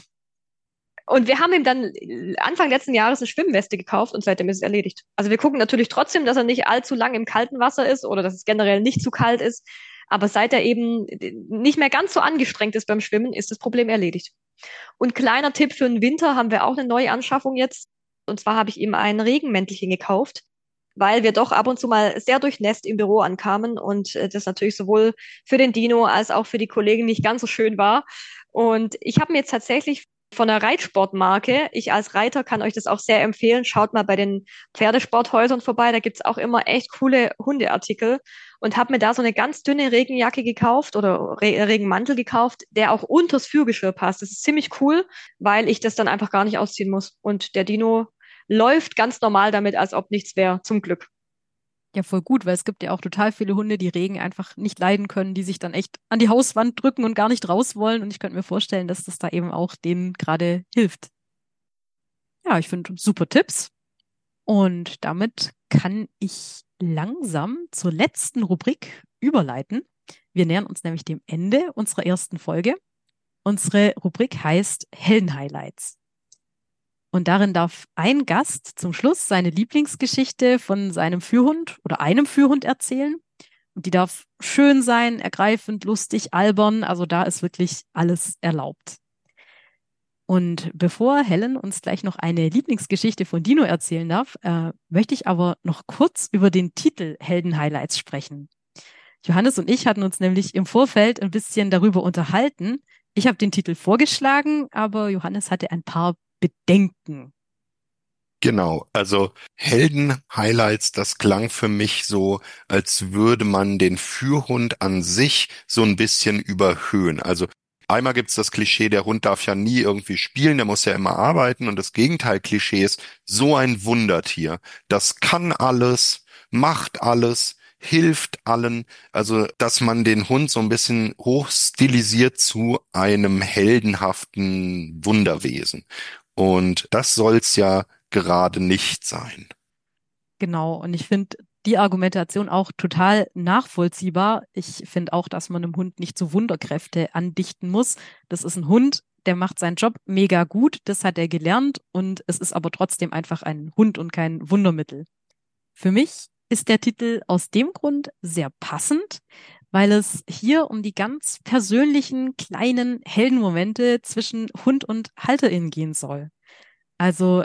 Und wir haben ihm dann Anfang letzten Jahres eine Schwimmweste gekauft und seitdem ist es erledigt. Also wir gucken natürlich trotzdem, dass er nicht allzu lang im kalten Wasser ist oder dass es generell nicht zu kalt ist. Aber seit er eben nicht mehr ganz so angestrengt ist beim Schwimmen, ist das Problem erledigt. Und kleiner Tipp für den Winter haben wir auch eine neue Anschaffung jetzt. Und zwar habe ich ihm ein Regenmäntelchen gekauft, weil wir doch ab und zu mal sehr durchnässt im Büro ankamen und das natürlich sowohl für den Dino als auch für die Kollegen nicht ganz so schön war. Und ich habe mir jetzt tatsächlich von einer Reitsportmarke, ich als Reiter kann euch das auch sehr empfehlen, schaut mal bei den Pferdesporthäusern vorbei, da gibt's auch immer echt coole Hundeartikel und habe mir da so eine ganz dünne Regenjacke gekauft oder Re Regenmantel gekauft, der auch unters Führgeschirr passt. Das ist ziemlich cool, weil ich das dann einfach gar nicht ausziehen muss. Und der Dino läuft ganz normal damit, als ob nichts wäre, zum Glück. Ja, voll gut, weil es gibt ja auch total viele Hunde, die Regen einfach nicht leiden können, die sich dann echt an die Hauswand drücken und gar nicht raus wollen. Und ich könnte mir vorstellen, dass das da eben auch denen gerade hilft. Ja, ich finde super Tipps. Und damit kann ich langsam zur letzten Rubrik überleiten. Wir nähern uns nämlich dem Ende unserer ersten Folge. Unsere Rubrik heißt Helden-Highlights. Und darin darf ein Gast zum Schluss seine Lieblingsgeschichte von seinem Führhund oder einem Führhund erzählen. Und die darf schön sein, ergreifend, lustig, albern. Also da ist wirklich alles erlaubt. Und bevor Helen uns gleich noch eine Lieblingsgeschichte von Dino erzählen darf, äh, möchte ich aber noch kurz über den Titel Helden-Highlights sprechen. Johannes und ich hatten uns nämlich im Vorfeld ein bisschen darüber unterhalten. Ich habe den Titel vorgeschlagen, aber Johannes hatte ein paar Bedenken. Genau, also Helden-Highlights, das klang für mich so, als würde man den Führhund an sich so ein bisschen überhöhen. Also einmal gibt's das Klischee, der Hund darf ja nie irgendwie spielen, der muss ja immer arbeiten. Und das Gegenteil-Klischee ist so ein Wundertier. Das kann alles, macht alles, hilft allen. Also, dass man den Hund so ein bisschen hochstilisiert zu einem heldenhaften Wunderwesen. Und das soll's ja gerade nicht sein. Genau, und ich finde die Argumentation auch total nachvollziehbar. Ich finde auch, dass man einem Hund nicht so Wunderkräfte andichten muss. Das ist ein Hund, der macht seinen Job mega gut, das hat er gelernt und es ist aber trotzdem einfach ein Hund und kein Wundermittel. Für mich ist der Titel aus dem Grund sehr passend, weil es hier um die ganz persönlichen kleinen Heldenmomente zwischen Hund und HalterInnen gehen soll. Also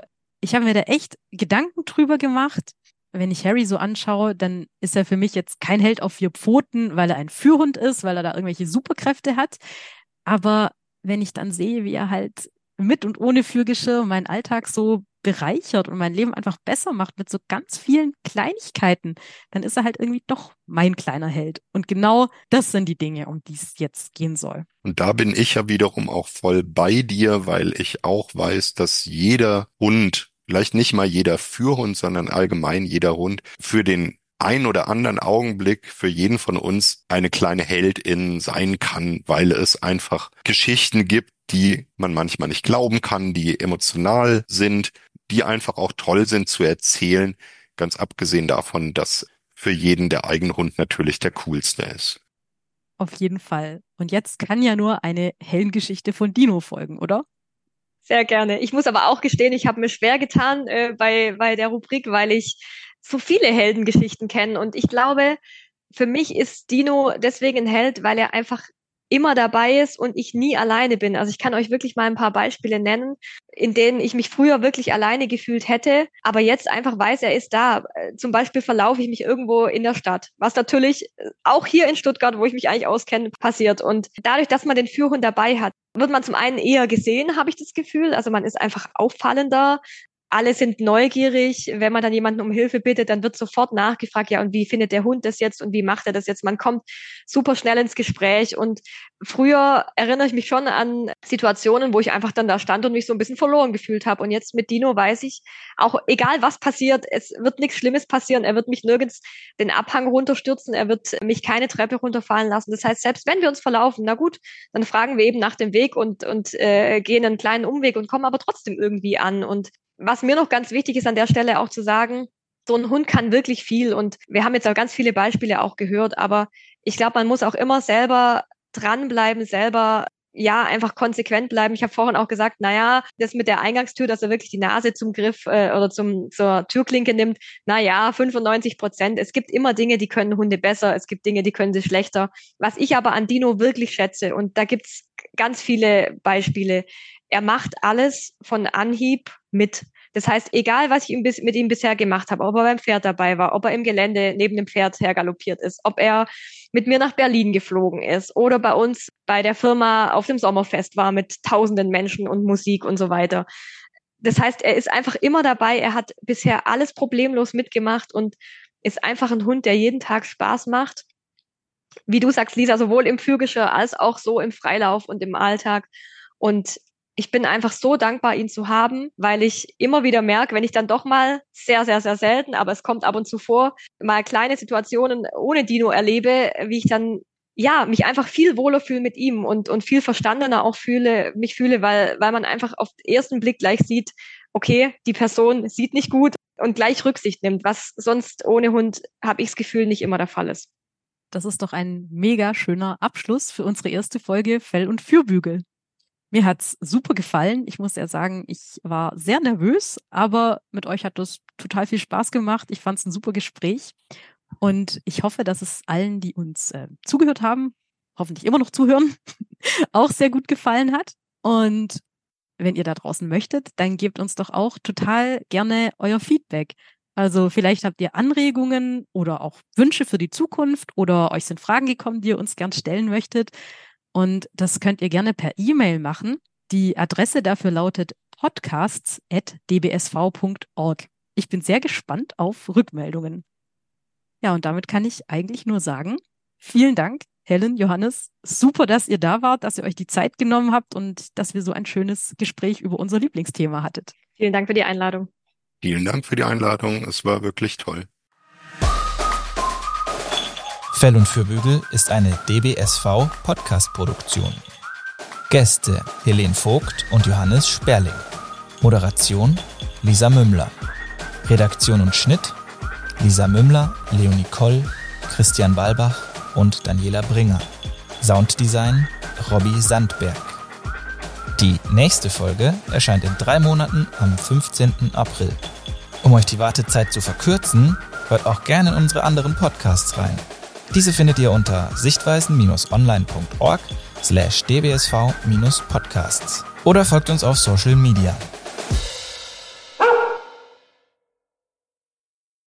ich habe mir da echt Gedanken drüber gemacht. Wenn ich Harry so anschaue, dann ist er für mich jetzt kein Held auf vier Pfoten, weil er ein Führhund ist, weil er da irgendwelche Superkräfte hat. Aber wenn ich dann sehe, wie er halt mit und ohne Führgeschirr meinen Alltag so bereichert und mein Leben einfach besser macht mit so ganz vielen Kleinigkeiten, dann ist er halt irgendwie doch mein kleiner Held. Und genau das sind die Dinge, um die es jetzt gehen soll. Und da bin ich ja wiederum auch voll bei dir, weil ich auch weiß, dass jeder Hund, vielleicht nicht mal jeder Führhund, sondern allgemein jeder Hund, für den einen oder anderen Augenblick für jeden von uns eine kleine Heldin sein kann, weil es einfach Geschichten gibt, die man manchmal nicht glauben kann, die emotional sind, die einfach auch toll sind zu erzählen, ganz abgesehen davon, dass für jeden der eigene Hund natürlich der coolste ist. Auf jeden Fall. Und jetzt kann ja nur eine Heldengeschichte von Dino folgen, oder? Sehr gerne. Ich muss aber auch gestehen, ich habe mir schwer getan äh, bei, bei der Rubrik, weil ich so viele Heldengeschichten kenne. Und ich glaube, für mich ist Dino deswegen ein Held, weil er einfach immer dabei ist und ich nie alleine bin. Also ich kann euch wirklich mal ein paar Beispiele nennen, in denen ich mich früher wirklich alleine gefühlt hätte, aber jetzt einfach weiß, er ist da. Zum Beispiel verlaufe ich mich irgendwo in der Stadt, was natürlich auch hier in Stuttgart, wo ich mich eigentlich auskenne, passiert. Und dadurch, dass man den Führhund dabei hat, wird man zum einen eher gesehen, habe ich das Gefühl. Also man ist einfach auffallender. Alle sind neugierig. Wenn man dann jemanden um Hilfe bittet, dann wird sofort nachgefragt, ja, und wie findet der Hund das jetzt und wie macht er das jetzt? Man kommt super schnell ins Gespräch. Und früher erinnere ich mich schon an Situationen, wo ich einfach dann da stand und mich so ein bisschen verloren gefühlt habe. Und jetzt mit Dino weiß ich, auch egal was passiert, es wird nichts Schlimmes passieren. Er wird mich nirgends den Abhang runterstürzen. Er wird mich keine Treppe runterfallen lassen. Das heißt, selbst wenn wir uns verlaufen, na gut, dann fragen wir eben nach dem Weg und, und äh, gehen einen kleinen Umweg und kommen aber trotzdem irgendwie an. Und was mir noch ganz wichtig ist an der Stelle auch zu sagen, so ein Hund kann wirklich viel und wir haben jetzt auch ganz viele Beispiele auch gehört, aber ich glaube, man muss auch immer selber dranbleiben, selber ja einfach konsequent bleiben. Ich habe vorhin auch gesagt, naja, das mit der Eingangstür, dass er wirklich die Nase zum Griff äh, oder zum zur Türklinke nimmt, naja, fünfundneunzig Prozent. Es gibt immer Dinge, die können Hunde besser, es gibt Dinge, die können sie schlechter. Was ich aber an Dino wirklich schätze, und da gibt's ganz viele Beispiele, er macht alles von Anhieb mit. Das heißt, egal, was ich mit ihm bisher gemacht habe, ob er beim Pferd dabei war, ob er im Gelände neben dem Pferd hergaloppiert ist, ob er mit mir nach Berlin geflogen ist oder bei uns bei der Firma auf dem Sommerfest war mit tausenden Menschen und Musik und so weiter. Das heißt, er ist einfach immer dabei. Er hat bisher alles problemlos mitgemacht und ist einfach ein Hund, der jeden Tag Spaß macht. Wie du sagst, Lisa, sowohl im Führgeschirr als auch so im Freilauf und im Alltag. Und ich bin einfach so dankbar, ihn zu haben, weil ich immer wieder merke, wenn ich dann doch mal sehr, sehr, sehr selten, aber es kommt ab und zu vor, mal kleine Situationen ohne Dino erlebe, wie ich dann ja mich einfach viel wohler fühle mit ihm und und viel verstandener auch fühle, mich fühle, weil weil man einfach auf den ersten Blick gleich sieht, okay, die Person sieht nicht gut und gleich Rücksicht nimmt, was sonst ohne Hund, habe ich das Gefühl, nicht immer der Fall ist. Das ist doch ein mega schöner Abschluss für unsere erste Folge Fell und Fürbügel. Mir hat's super gefallen. Ich muss ja sagen, ich war sehr nervös, aber mit euch hat das total viel Spaß gemacht. Ich fand's ein super Gespräch und ich hoffe, dass es allen, die uns äh, zugehört haben, hoffentlich immer noch zuhören, auch sehr gut gefallen hat. Und wenn ihr da draußen möchtet, dann gebt uns doch auch total gerne euer Feedback. Also vielleicht habt ihr Anregungen oder auch Wünsche für die Zukunft oder euch sind Fragen gekommen, die ihr uns gern stellen möchtet. Und das könnt ihr gerne per E-Mail machen. Die Adresse dafür lautet podcasts at d b s v punkt org. Ich bin sehr gespannt auf Rückmeldungen. Ja, und damit kann ich eigentlich nur sagen, vielen Dank, Helen, Johannes. Super, dass ihr da wart, dass ihr euch die Zeit genommen habt und dass wir so ein schönes Gespräch über unser Lieblingsthema hattet. Vielen Dank für die Einladung. Vielen Dank für die Einladung. Es war wirklich toll. Fell und Fürbügel ist eine D B S V-Podcast-Produktion. Gäste Helene Vogt und Johannes Sperling. Moderation Lisa Mümmler. Redaktion und Schnitt Lisa Mümmler, Leonie Koll, Christian Walbach und Daniela Bringer. Sounddesign Robby Sandberg. Die nächste Folge erscheint in drei Monaten am fünfzehnten April. Um euch die Wartezeit zu verkürzen, hört auch gerne in unsere anderen Podcasts rein. Diese findet ihr unter sichtweisen online punkt org slash d b s v podcasts oder folgt uns auf Social Media.